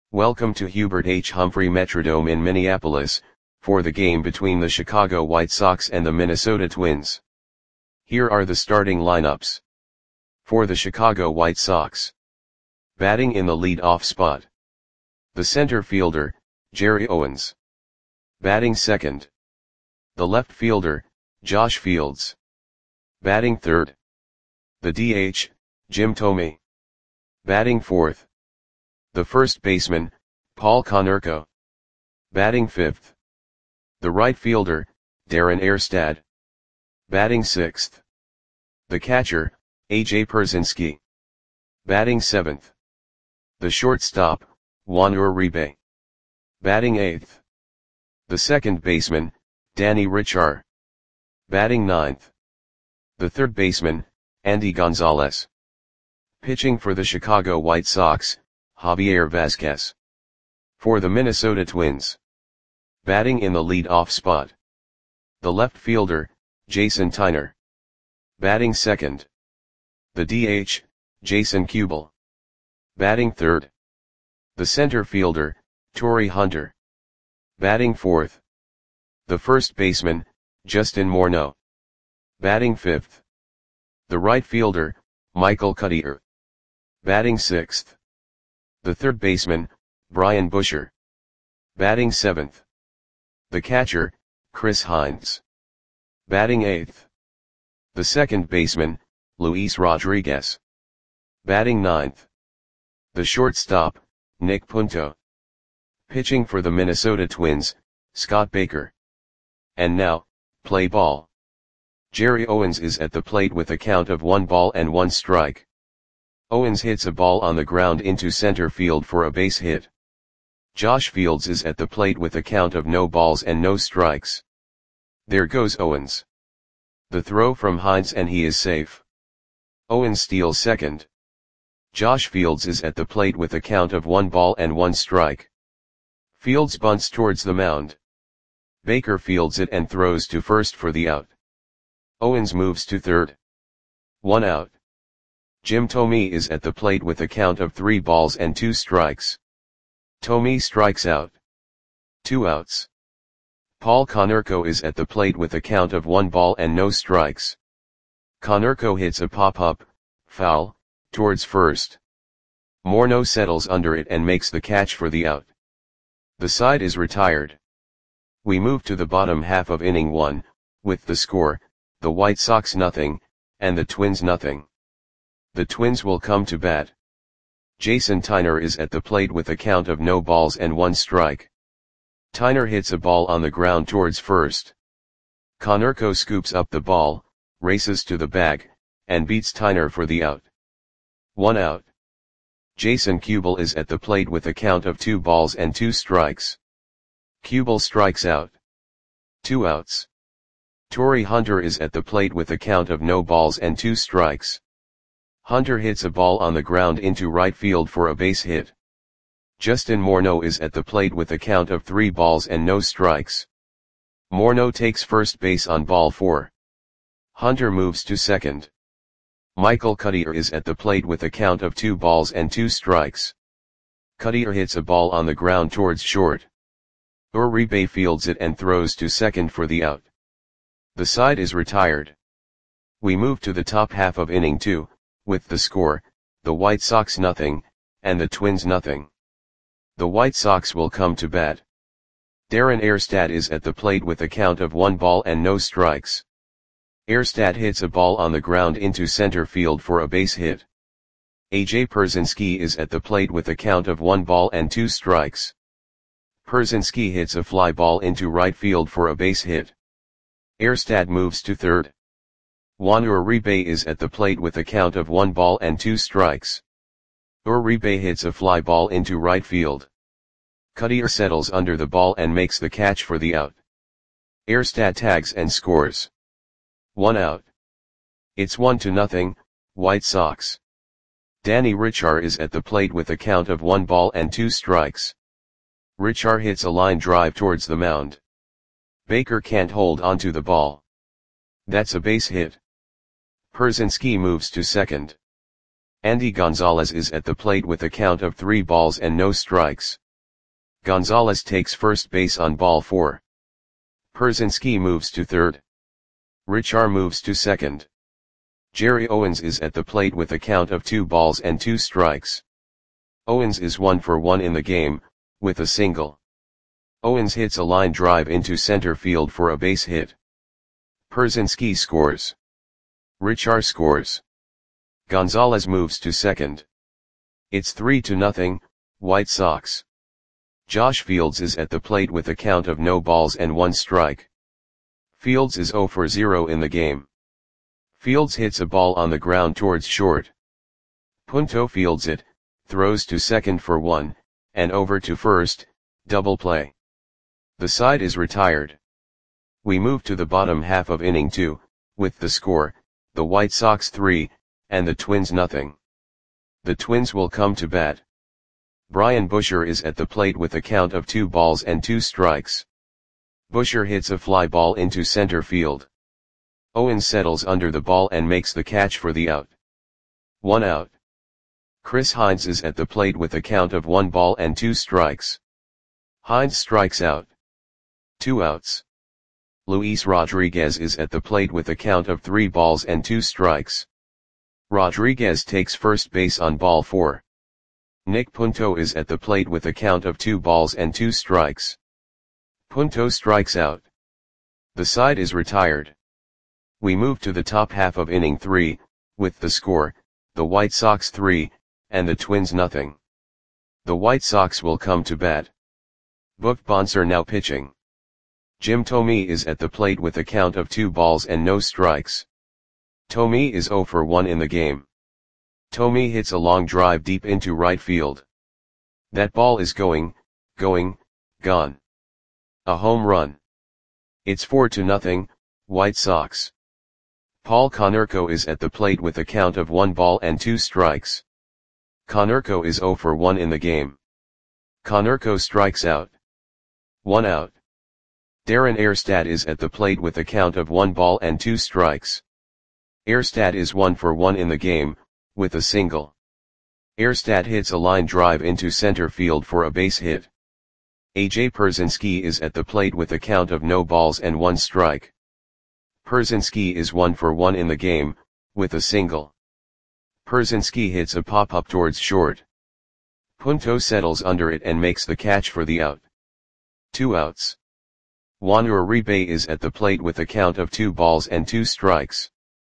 Welcome to Hubert H. Humphrey Metrodome in Minneapolis, for the game between the Chicago White Sox and the Minnesota Twins. Here are the starting lineups. For the Chicago White Sox. Batting in the lead-off spot. The center fielder, Jerry Owens. Batting second. The left fielder, Josh Fields. Batting third. The DH, Jim Thome. Batting fourth. The first baseman, Paul Konerko. Batting fifth. The right fielder, Darren Erstad. Batting sixth. The catcher, A.J. Pierzynski. Batting seventh. The shortstop, Juan Uribe. Batting eighth. The second baseman, Danny Richard. Batting ninth. The third baseman, Andy Gonzalez. Pitching for the Chicago White Sox, Javier Vazquez. For the Minnesota Twins. Batting in the lead-off spot. The left fielder, Jason Tyner. Batting second. The DH, Jason Kubel. Batting third. The center fielder, Torii Hunter. Batting fourth. The first baseman, Justin Morneau. Batting fifth. The right fielder, Michael Cuddyer. Batting sixth. The third baseman, Brian Busher. Batting seventh. The catcher, Chris Hines. Batting eighth. The second baseman, Luis Rodriguez. Batting ninth. The shortstop, Nick Punto. Pitching for the Minnesota Twins, Scott Baker. And now, play ball. Jerry Owens is at the plate with a count of 1 strike. Owens hits a ball on the ground into center field for a base hit. Josh Fields is at the plate with a count of 0 strikes. There goes Owens. The throw from Hines and he is safe. Owens steals second. Josh Fields is at the plate with a count of 1 strike. Fields bunts towards the mound. Baker fields it and throws to first for the out. Owens moves to third. 1 out. Jim Thome is at the plate with a count of 3 strikes. Thome strikes out. 2 outs. Paul Konerko is at the plate with a count of 1 strikes. Konerko hits a pop-up, foul, towards first. Morneau settles under it and makes the catch for the out. The side is retired. We move to the bottom half of inning 1, with the score, the White Sox 0, and the Twins 0. The Twins will come to bat. Jason Tyner is at the plate with a count of 0 strike. Tyner hits a ball on the ground towards first. Konerko scoops up the ball, races to the bag, and beats Tyner for the out. 1 out. Jason Kubel is at the plate with a count of 2 strikes. Kubel strikes out. 2 outs. Torii Hunter is at the plate with a count of 2 strikes. Hunter hits a ball on the ground into right field for a base hit. Justin Morneau is at the plate with a count of 3 strikes. Morneau takes first base on ball 4. Hunter moves to second. Michael Cuddyer is at the plate with a count of 2 strikes. Cuddyer hits a ball on the ground towards short. Uribe fields it and throws to second for the out. The side is retired. We move to the top half of inning 2, with the score, the White Sox 0, and the Twins 0. The White Sox will come to bat. Darren Erstad is at the plate with a count of 1 strikes. Erstad hits a ball on the ground into center field for a base hit. A.J. Pierzynski is at the plate with a count of 1 strikes. Pierzynski hits a fly ball into right field for a base hit. Erstad moves to third. Juan Uribe is at the plate with a count of 1 strikes. Uribe hits a fly ball into right field. Cuddyer settles under the ball and makes the catch for the out. Erstad tags and scores. 1 out. It's 1-0, White Sox. Danny Richard is at the plate with a count of 1 strikes. Richard hits a line drive towards the mound. Baker can't hold onto the ball. That's a base hit. Pierzynski moves to second. Andy Gonzalez is at the plate with a count of 3 balls and no strikes. Gonzalez takes first base on ball 4. Pierzynski moves to third. Richar moves to second. Jerry Owens is at the plate with a count of 2 balls and 2 strikes. Owens is 1 for 1 in the game, with a single. Owens hits a line drive into center field for a base hit. Pierzynski scores. Richar scores. Gonzalez moves to second. It's 3-0, White Sox. Josh Fields is at the plate with a count of no balls and 1 strike. Fields is 0 for 0 in the game. Fields hits a ball on the ground towards short. Punto fields it, throws to second for 1, and over to first, double play. The side is retired. We move to the bottom half of inning 2, with the score, the White Sox 3, and the Twins nothing. The Twins will come to bat. Brian Busher is at the plate with a count of 2 balls and 2 strikes. Busher hits a fly ball into center field. Owens settles under the ball and makes the catch for the out. 1 out. Chris Hines is at the plate with a count of 1 ball and 2 strikes. Hines strikes out. 2 outs. Luis Rodriguez is at the plate with a count of 3 balls and 2 strikes. Rodriguez takes first base on ball 4. Nick Punto is at the plate with a count of 2 balls and 2 strikes. Punto strikes out. The side is retired. We move to the top half of inning 3, with the score, the White Sox 3, and the Twins nothing. The White Sox will come to bat. Buck Bonser now pitching. Jim Thome is at the plate with a count of 2 balls and no strikes. Thome is 0 for 1 in the game. Thome hits a long drive deep into right field. That ball is gone. A home run. It's 4-0, White Sox. Paul Konerko is at the plate with a count of 1 ball and 2 strikes. Konerko is 0 for 1 in the game. Konerko strikes out. 1 out. Darren Erstad is at the plate with a count of 1 ball and 2 strikes. Erstad is 1 for 1 in the game, with a single. Erstad hits a line drive into center field for a base hit. A.J. Pierzynski is at the plate with a count of no balls and 1 strike. Pierzynski is 1 for 1 in the game, with a single. Pierzynski hits a pop-up towards short. Punto settles under it and makes the catch for the out. 2 outs. Juan Uribe is at the plate with a count of 2 balls and 2 strikes.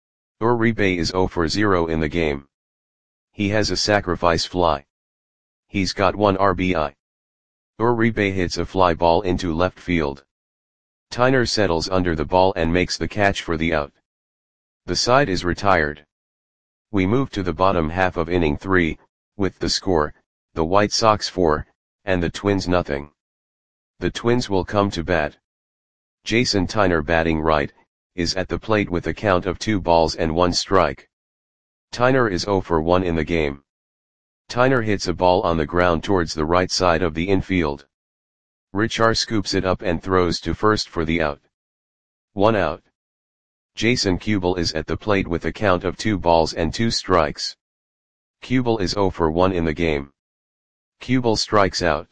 Uribe is 0 for 0 in the game. He has a sacrifice fly. He's got 1 RBI. Uribe hits a fly ball into left field. Tyner settles under the ball and makes the catch for the out. The side is retired. We move to the bottom half of inning 3, with the score, the White Sox 4, and the Twins nothing. The Twins will come to bat. Jason Tyner batting right, is at the plate with a count of 2 balls and 1 strike. Tyner is 0 for 1 in the game. Tyner hits a ball on the ground towards the right side of the infield. Richar scoops it up and throws to first for the out. 1 out. Jason Kubel is at the plate with a count of 2 balls and 2 strikes. Kubel is 0 for 1 in the game. Kubel strikes out.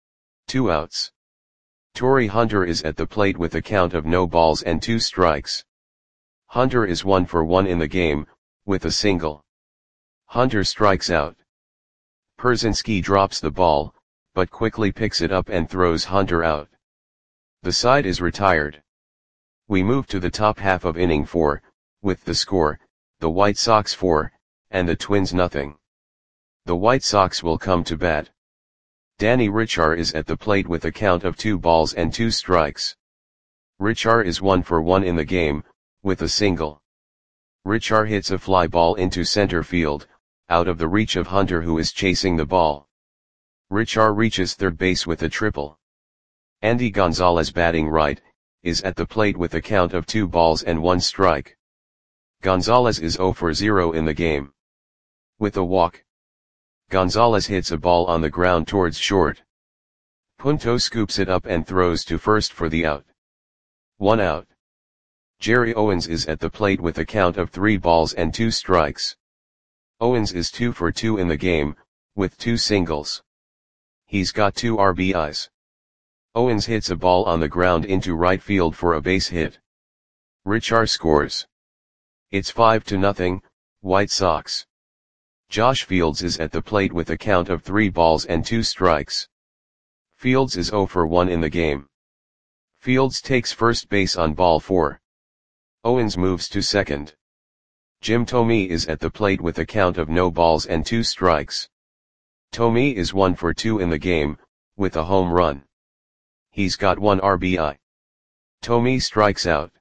2 outs. Torii Hunter is at the plate with a count of no balls and 2 strikes. Hunter is 1 for 1 in the game, with a single. Hunter strikes out. Pierzynski drops the ball, but quickly picks it up and throws Hunter out. The side is retired. We move to the top half of inning 4, with the score, the White Sox 4, and the Twins nothing. The White Sox will come to bat. Danny Richar is at the plate with a count of 2 balls and 2 strikes. Richar is 1 for 1 in the game, with a single. Richar hits a fly ball into center field, out of the reach of Hunter who is chasing the ball. Richar reaches third base with a triple. Andy Gonzalez batting right, is at the plate with a count of 2 balls and 1 strike. Gonzalez is 0 for 0 in the game. With a walk. Gonzalez hits a ball on the ground towards short. Punto scoops it up and throws to first for the out. 1 out. Jerry Owens is at the plate with a count of 3 balls and 2 strikes. Owens is 2 for 2 in the game, with 2 singles. He's got 2 RBIs. Owens hits a ball on the ground into right field for a base hit. Richar scores. It's 5-0, White Sox. Josh Fields is at the plate with a count of 3 balls and 2 strikes. Fields is 0 for 1 in the game. Fields takes first base on ball 4. Owens moves to second. Jim Thome is at the plate with a count of no balls and 2 strikes. Thome is 1 for 2 in the game, with a home run. He's got 1 RBI. Thome strikes out.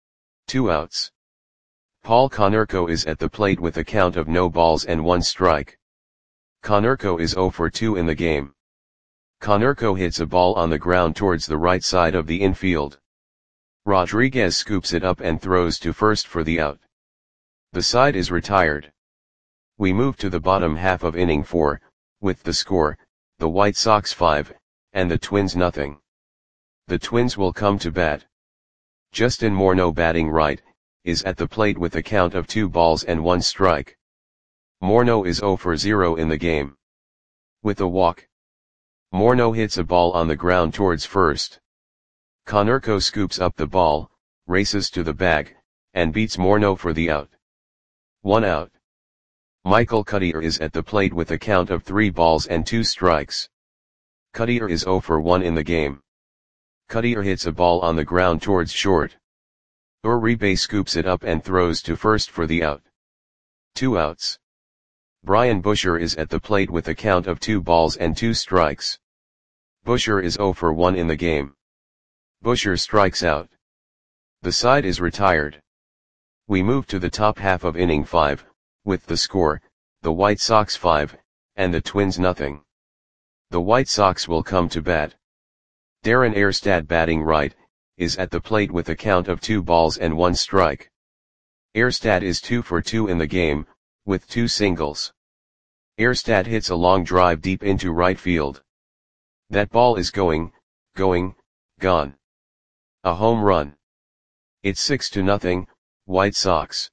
2 outs. Paul Konerko is at the plate with a count of no balls and 1 strike. Konerko is 0 for 2 in the game. Konerko hits a ball on the ground towards the right side of the infield. Rodriguez scoops it up and throws to first for the out. The side is retired. We move to the bottom half of inning 4, with the score, the White Sox 5, and the Twins nothing. The Twins will come to bat. Justin Morneau, batting right, is at the plate with a count of 2 balls and 1 strike. Morneau is 0 for 0 in the game. With a walk. Morneau hits a ball on the ground towards first. Konerko scoops up the ball, races to the bag, and beats Morneau for the out. 1 out. Michael Cuddyer is at the plate with a count of 3 balls and 2 strikes. Cuddyer is 0 for 1 in the game. Cuddyer hits a ball on the ground towards short. Uribe scoops it up and throws to first for the out. 2 outs. Brian Busher is at the plate with a count of 2 balls and 2 strikes. Busher is 0 for 1 in the game. Busher strikes out. The side is retired. We move to the top half of inning 5, with the score, the White Sox 5, and the Twins nothing. The White Sox will come to bat. Darren Erstad, batting right, is at the plate with a count of 2 balls and 1 strike. Erstad is 2 for 2 in the game, with 2 singles. Erstad hits a long drive deep into right field. That ball is gone. A home run. It's 6-0, White Sox.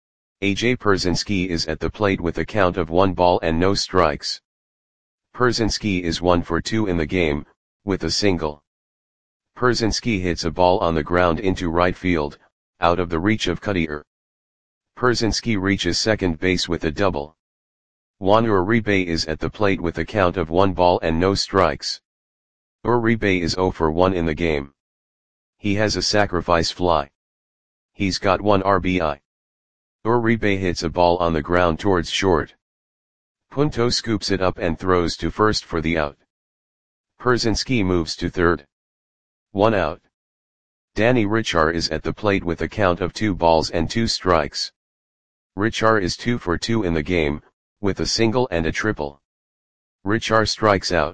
AJ Pierzynski is at the plate with a count of 1 ball and no strikes. Pierzynski is 1 for 2 in the game, with a single. Pierzynski hits a ball on the ground into right field, out of the reach of Cuddyer. Pierzynski reaches second base with a double. Juan Uribe is at the plate with a count of 1 ball and no strikes. Uribe is 0 for 1 in the game. He has a sacrifice fly. He's got 1 RBI. Uribe hits a ball on the ground towards short. Punto scoops it up and throws to first for the out. Pierzynski moves to third. 1 out. Danny Richar is at the plate with a count of 2 balls and 2 strikes. Richar is 2 for 2 in the game, with a single and a triple. Richar strikes out.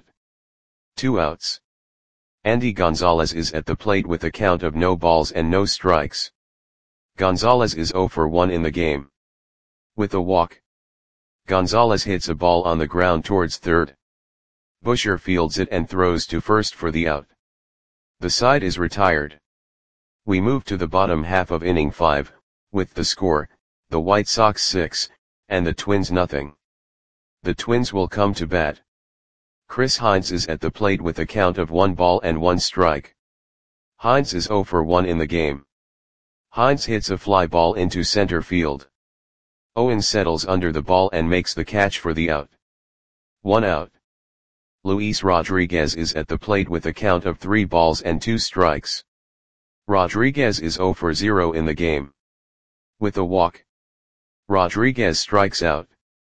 2 outs. Andy Gonzalez is at the plate with a count of no balls and no strikes. Gonzalez is 0 for 1 in the game. With a walk. Gonzalez hits a ball on the ground towards third. Busher fields it and throws to first for the out. The side is retired. We move to the bottom half of inning 5, with the score, the White Sox 6, and the Twins nothing. The Twins will come to bat. Chris Hines is at the plate with a count of 1 ball and 1 strike. Hines is 0 for 1 in the game. Hines hits a fly ball into center field. Owens settles under the ball and makes the catch for the out. 1 out. Luis Rodriguez is at the plate with a count of 3 balls and 2 strikes. Rodriguez is 0 for 0 in the game. With a walk. Rodriguez strikes out.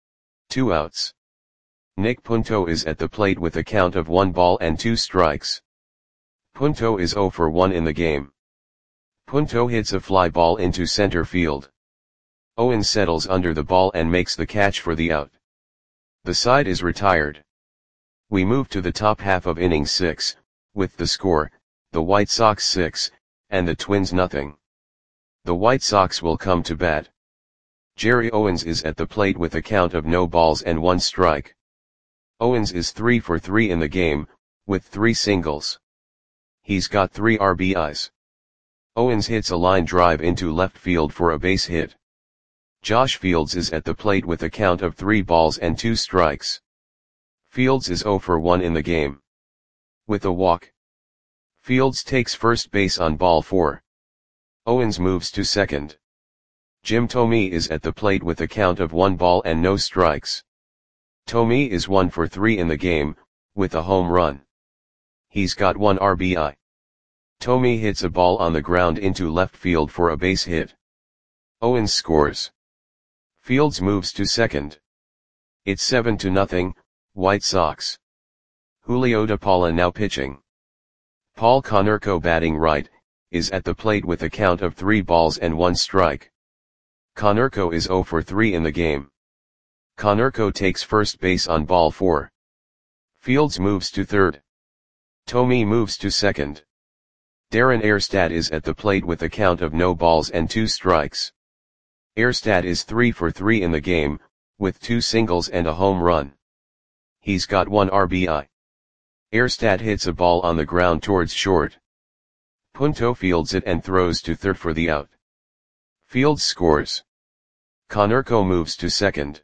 2 outs. Nick Punto is at the plate with a count of 1 ball and 2 strikes. Punto is 0 for 1 in the game. Punto hits a fly ball into center field. Owens settles under the ball and makes the catch for the out. The side is retired. We move to the top half of inning 6, with the score, the White Sox 6, and the Twins nothing. The White Sox will come to bat. Jerry Owens is at the plate with a count of no balls and 1 strike. Owens is 3 for 3 in the game, with 3 singles. He's got 3 RBIs. Owens hits a line drive into left field for a base hit. Josh Fields is at the plate with a count of 3 balls and 2 strikes. Fields is 0 for 1 in the game. With a walk. Fields takes first base on ball 4. Owens moves to second. Jim Thome is at the plate with a count of 1 ball and no strikes. Thome is 1 for 3 in the game, with a home run. He's got 1 RBI. Thome hits a ball on the ground into left field for a base hit. Owens scores. Fields moves to second. It's 7-0, White Sox. Julio De Paula now pitching. Paul Konerko batting right, is at the plate with a count of 3 balls and 1 strike. Konerko is 0 for 3 in the game. Konerko takes first base on ball 4. Fields moves to third. Thome moves to second. Darren Erstad is at the plate with a count of no balls and 2 strikes. Erstad is 3 for 3 in the game, with 2 singles and a home run. He's got 1 RBI. Erstad hits a ball on the ground towards short. Punto fields it and throws to third for the out. Fields scores. Konerko moves to second.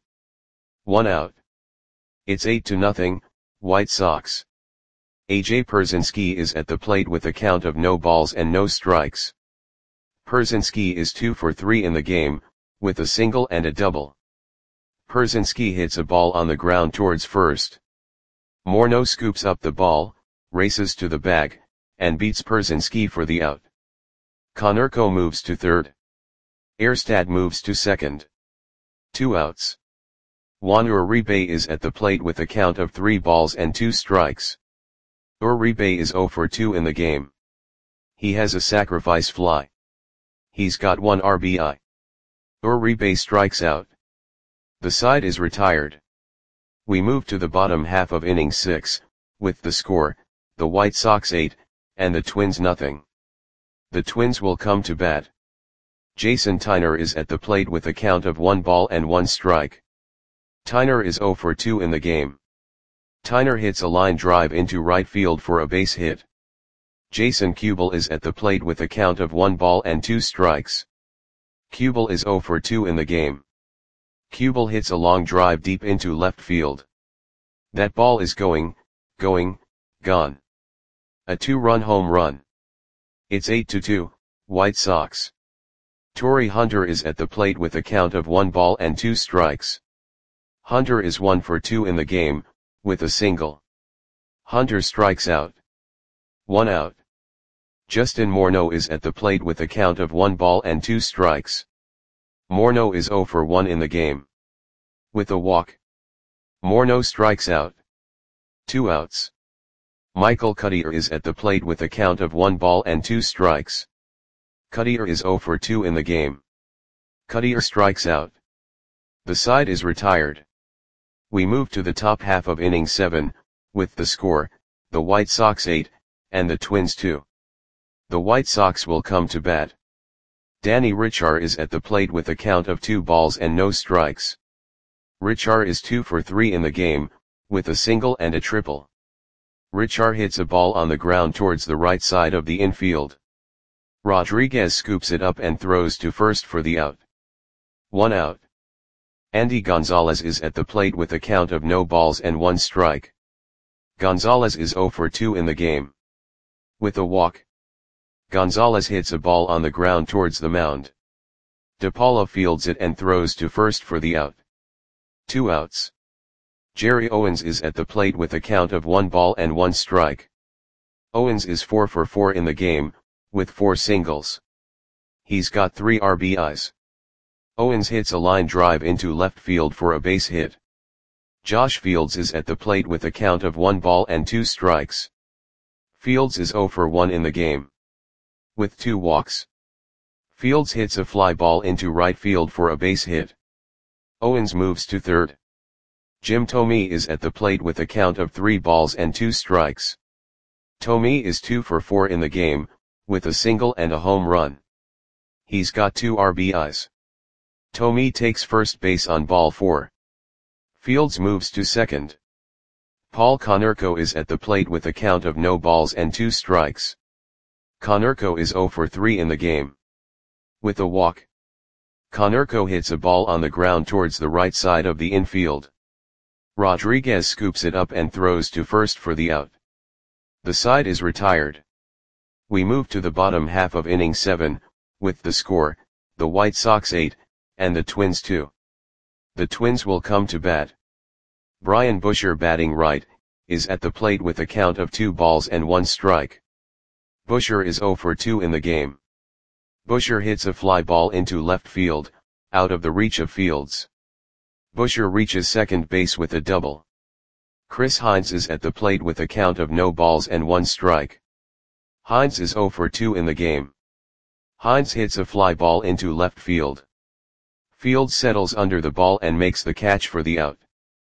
1 out. It's 8-0, White Sox. AJ Pierzynski is at the plate with a count of no balls and no strikes. Pierzynski is 2 for 3 in the game, with a single and a double. Pierzynski hits a ball on the ground towards first. Morneau scoops up the ball, races to the bag, and beats Pierzynski for the out. Konerko moves to third. Erstad moves to second. 2 outs. Juan Uribe is at the plate with a count of 3 balls and 2 strikes. Uribe is 0 for 2 in the game. He has a sacrifice fly. He's got 1 RBI. Uribe strikes out. The side is retired. We move to the bottom half of inning 6, with the score, the White Sox 8, and the Twins nothing. The Twins will come to bat. Jason Tyner is at the plate with a count of 1 ball and 1 strike. Tyner is 0 for 2 in the game. Tyner hits a line drive into right field for a base hit. Jason Kubel is at the plate with a count of 1 ball and 2 strikes. Kubel is 0 for 2 in the game. Kubel hits a long drive deep into left field. That ball is gone. A 2-run home run. It's 8-2, White Sox. Torrey Hunter is at the plate with a count of 1 ball and 2 strikes. Hunter is 1 for 2 in the game, with a single. Hunter strikes out. 1 out. Justin Morneau is at the plate with a count of 1 ball and 2 strikes. Morneau is 0 for 1 in the game. With a walk. Morneau strikes out. 2 outs. Michael Cuddyer is at the plate with a count of 1 ball and 2 strikes. Cuddyer is 0 for 2 in the game. Cuddyer strikes out. The side is retired. We move to the top half of inning 7, with the score, the White Sox 8, and the Twins 2. The White Sox will come to bat. Danny Richar is at the plate with a count of 2 balls and no strikes. Richar is 2 for 3 in the game, with a single and a triple. Richar hits a ball on the ground towards the right side of the infield. Rodriguez scoops it up and throws to first for the out. 1 out. Andy Gonzalez is at the plate with a count of no balls and 1 strike. Gonzalez is 0 for 2 in the game. With a walk. Gonzalez hits a ball on the ground towards the mound. De Paula fields it and throws to first for the out. 2 outs. Jerry Owens is at the plate with a count of 1 ball and 1 strike. Owens is 4 for 4 in the game, with 4 singles. He's got 3 RBIs. Owens hits a line drive into left field for a base hit. Josh Fields is at the plate with a count of 1 ball and 2 strikes. Fields is 0 for 1 in the game. With 2 walks. Fields hits a fly ball into right field for a base hit. Owens moves to third. Jim Thome is at the plate with a count of 3 balls and 2 strikes. Thome is 2 for 4 in the game, with a single and a home run. He's got 2 RBIs. Thome takes first base on ball 4. Fields moves to second. Paul Konerko is at the plate with a count of no balls and 2 strikes. Konerko is 0 for 3 in the game. With a walk. Konerko hits a ball on the ground towards the right side of the infield. Rodriguez scoops it up and throws to first for the out. The side is retired. We move to the bottom half of inning 7, with the score, the White Sox 8, and the Twins 2. The Twins will come to bat. Brian Busher, batting right, is at the plate with a count of 2 balls and 1 strike. Busher is 0 for 2 in the game. Busher hits a fly ball into left field, out of the reach of Fields. Busher reaches second base with a double. Chris Hines is at the plate with a count of no balls and 1 strike. Hines is 0 for 2 in the game. Hines hits a fly ball into left field. Fields settles under the ball and makes the catch for the out.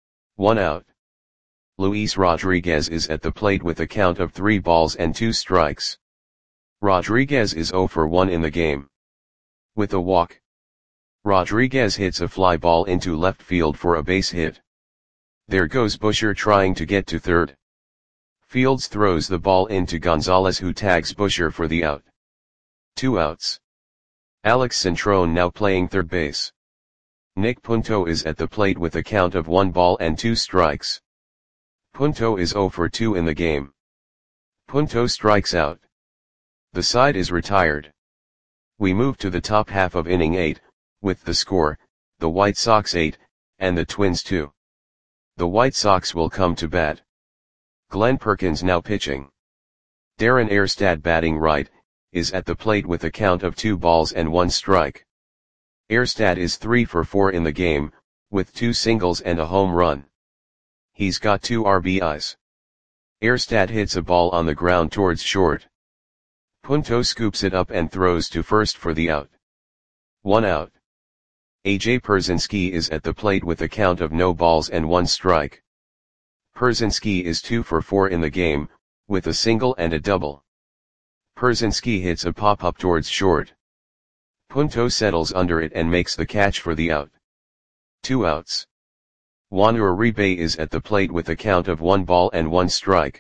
1 out. Luis Rodriguez is at the plate with a count of 3 balls and 2 strikes. Rodriguez is 0 for 1 in the game. With a walk, Rodriguez hits a fly ball into left field for a base hit. There goes Busher trying to get to third. Fields throws the ball into Gonzalez, who tags Busher for the out. 2 outs. Alex Centrone now playing third base. Nick Punto is at the plate with a count of 1 ball and 2 strikes. Punto is 0 for 2 in the game. Punto strikes out. The side is retired. We move to the top half of inning 8, with the score, the White Sox 8, and the Twins 2. The White Sox will come to bat. Glenn Perkins now pitching. Darren Erstad, batting right, is at the plate with a count of 2 balls and 1 strike. Erstad is 3 for 4 in the game, with 2 singles and a home run. He's got 2 RBIs. Erstad hits a ball on the ground towards short. Punto scoops it up and throws to first for the out. 1 out. AJ Pierzynski is at the plate with a count of no balls and 1 strike. Pierzynski is 2 for 4 in the game, with a single and a double. Pierzynski hits a pop-up towards short. Punto settles under it and makes the catch for the out. 2 outs. Juan Uribe is at the plate with a count of 1 ball and 1 strike.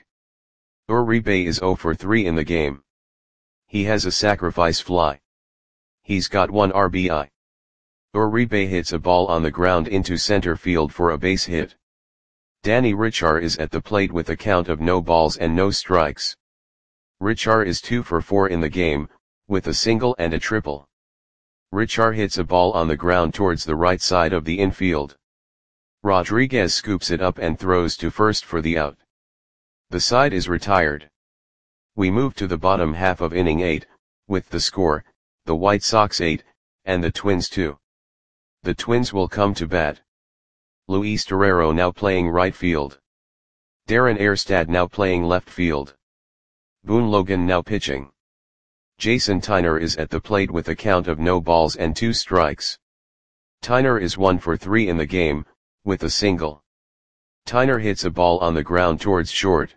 Uribe is 0 for 3 in the game. He has a sacrifice fly. He's got 1 RBI. Uribe hits a ball on the ground into center field for a base hit. Danny Richar is at the plate with a count of no balls and no strikes. Richar is 2 for 4 in the game, with a single and a triple. Richar hits a ball on the ground towards the right side of the infield. Rodriguez scoops it up and throws to first for the out. The side is retired. We move to the bottom half of inning 8, with the score, the White Sox 8, and the Twins 2. The Twins will come to bat. Luis Torrero now playing right field. Darren Erstad now playing left field. Boone Logan now pitching. Jason Tyner is at the plate with a count of no balls and 2 strikes. Tyner is 1 for 3 in the game, with a single. Tyner hits a ball on the ground towards short.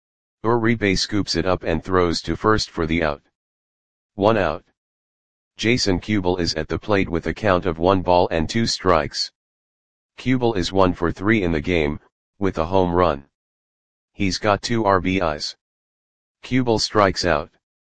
Uribe scoops it up and throws to first for the out. 1 out. Jason Kubel is at the plate with a count of 1 ball and 2 strikes. Kubel is 1 for 3 in the game, with a home run. He's got 2 RBIs. Kubel strikes out.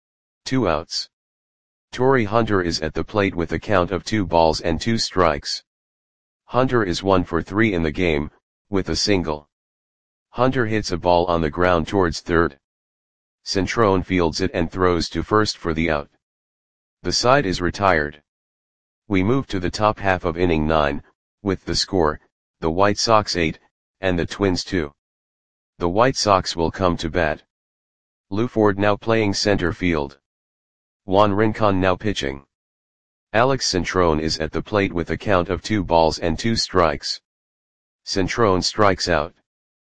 2 outs. Torrey Hunter is at the plate with a count of 2 balls and 2 strikes. Hunter is 1 for 3 in the game, with a single. Hunter hits a ball on the ground towards third. Centrone fields it and throws to first for the out. The side is retired. We move to the top half of inning 9, with the score, the White Sox 8, and the Twins 2. The White Sox will come to bat. Lou Ford now playing center field. Juan Rincon now pitching. Alex Centrone is at the plate with a count of 2 balls and 2 strikes. Centrone strikes out.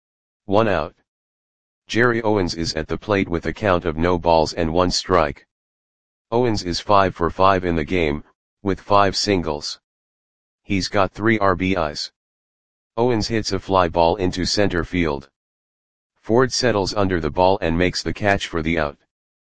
1 out. Jerry Owens is at the plate with a count of no balls and 1 strike. Owens is 5 for 5 in the game, with 5 singles. He's got 3 RBIs. Owens hits a fly ball into center field. Ford settles under the ball and makes the catch for the out.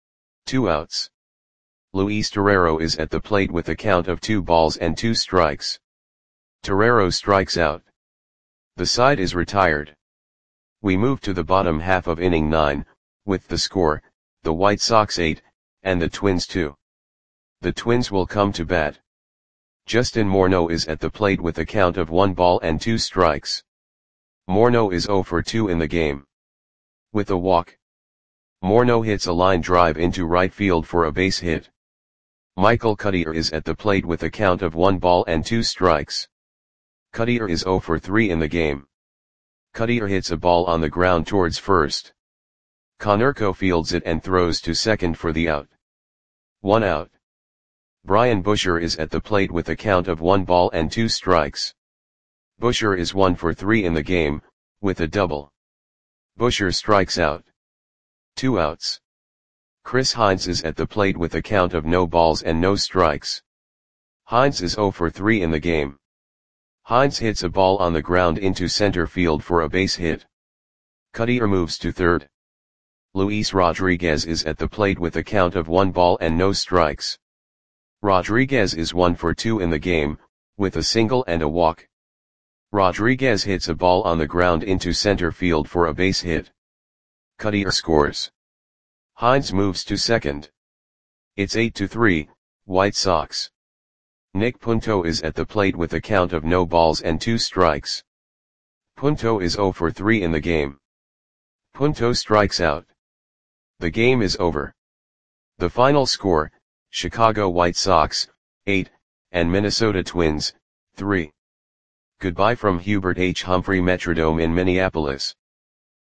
2 outs. Luis Torrero is at the plate with a count of 2 balls and 2 strikes. Torrero strikes out. The side is retired. We move to the bottom half of inning 9, with the score, the White Sox 8, and the Twins 2. The Twins will come to bat. Justin Morneau is at the plate with a count of 1 ball and 2 strikes. Morneau is 0 for 2 in the game. With a walk, Morneau hits a line drive into right field for a base hit. Michael Cuddyer is at the plate with a count of 1 ball and 2 strikes. Cuddyer is 0 for 3 in the game. Cuddyer hits a ball on the ground towards first. Konerko fields it and throws to second for the out. 1 out. Brian Busher is at the plate with a count of 1 ball and 2 strikes. Busher is 1 for 3 in the game, with a double. Busher strikes out. 2 outs. Chris Hines is at the plate with a count of no balls and no strikes. Hines is 0 for 3 in the game. Hines hits a ball on the ground into center field for a base hit. Cuddyer moves to third. Luis Rodriguez is at the plate with a count of 1 ball and no strikes. Rodriguez is 1 for 2 in the game, with a single and a walk. Rodriguez hits a ball on the ground into center field for a base hit. Cuddyer scores. Hines moves to second. It's 8-3, White Sox. Nick Punto is at the plate with a count of no balls and 2 strikes. Punto is 0 for 3 in the game. Punto strikes out. The game is over. The final score, Chicago White Sox, 8, and Minnesota Twins, 3. Goodbye from Hubert H. Humphrey Metrodome in Minneapolis.